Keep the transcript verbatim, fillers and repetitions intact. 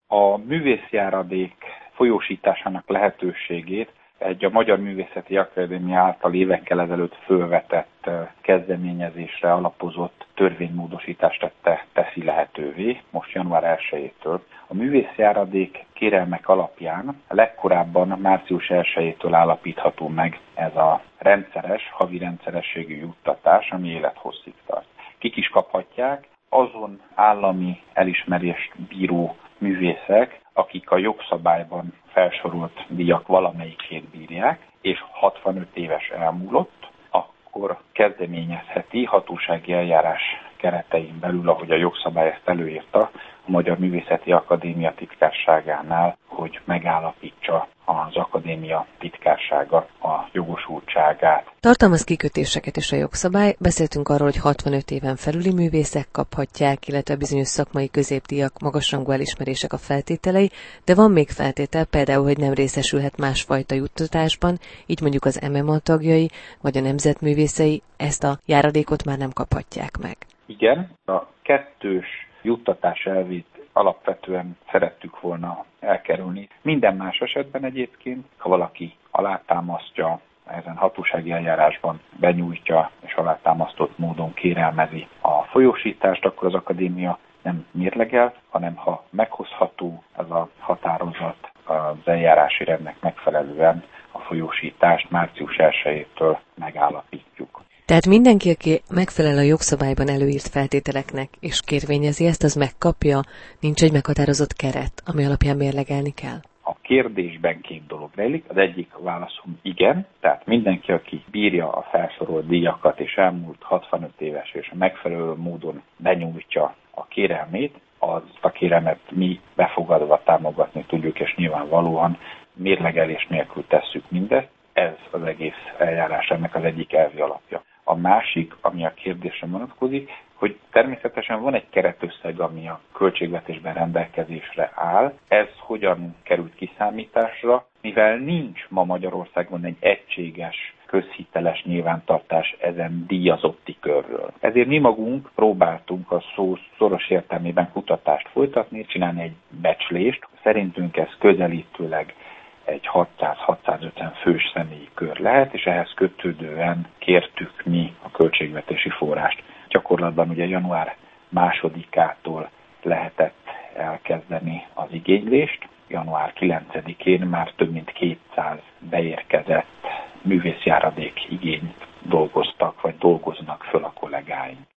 A művészjáradék folyósításának lehetőségét egy a Magyar Művészeti Akadémia által évekkel ezelőtt fölvetett kezdeményezésre alapozott törvénymódosítást tette, teszi lehetővé, most január elsejétől. A művészjáradék kérelmek alapján legkorábban március elsejétől állapítható meg ez a rendszeres, havi rendszerességű juttatás, ami élethosszig tart. Kik is kaphatják? Azon állami elismerést bíró művészek, akik a jogszabályban felsorolt díjak valamelyikét bírják, és hatvanöt éves elmúlott, akkor kezdeményezheti hatósági eljárás keretein belül, ahogy a jogszabály ezt előírta, a Magyar Művészeti Akadémia titkárságánál, hogy megállapítsa az akadémia titkársága a jogosultságát. Tartalmaz kikötéseket is a jogszabály. Beszéltünk arról, hogy hatvanöt éven felüli művészek kaphatják, illetve bizonyos szakmai középdíjak, magasrangú elismerések a feltételei, de van még feltétel, például, hogy nem részesülhet másfajta juttatásban, így mondjuk az em em á tagjai, vagy a nemzetművészei ezt a járadékot már nem kaphatják meg. Igen, a kettős juttatás elvét alapvetően szerettük volna elkerülni. Minden más esetben egyébként, ha valaki alátámasztja, ezen hatósági eljárásban benyújtja és alátámasztott módon kérelmezi a folyósítást, akkor az akadémia nem mérlegel, hanem ha meghozható ez a határozat az eljárási rendnek megfelelően a folyósítást március elsejétől megállapítjuk. Tehát mindenki, aki megfelel a jogszabályban előírt feltételeknek és kérvényezi ezt, az megkapja, nincs egy meghatározott keret, ami alapján mérlegelni kell? A kérdésben két dolog rejlik. Az egyik válaszom igen, tehát mindenki, aki bírja a felsorolt díjakat és elmúlt hatvanöt éves és megfelelő módon benyújtja a kérelmét, az a kérelmet mi befogadva támogatni tudjuk, és nyilvánvalóan mérlegelés nélkül tesszük mindezt. Ez az egész eljárás ennek az egyik elvi alapja. A másik, ami a kérdésre vonatkozik, hogy természetesen van egy keretösszeg, ami a költségvetésben rendelkezésre áll. Ez hogyan került kiszámításra, mivel nincs ma Magyarországon egy egységes, közhiteles nyilvántartás ezen díjazotti körről. Ezért mi magunk próbáltunk a szó szoros értelmében kutatást folytatni, csinálni egy becslést. Szerintünk ez közelítőleg egy hatszáz-hatszázötven fős személyi kör lehet, és ehhez kötődően kértük mi a költségvetési forrást. Gyakorlatban ugye január másodikától lehetett elkezdeni az igénylést. január kilencedikén már több mint kétszáz beérkezett művészjáradék igényt dolgoztak, vagy dolgoznak föl a kollégáink.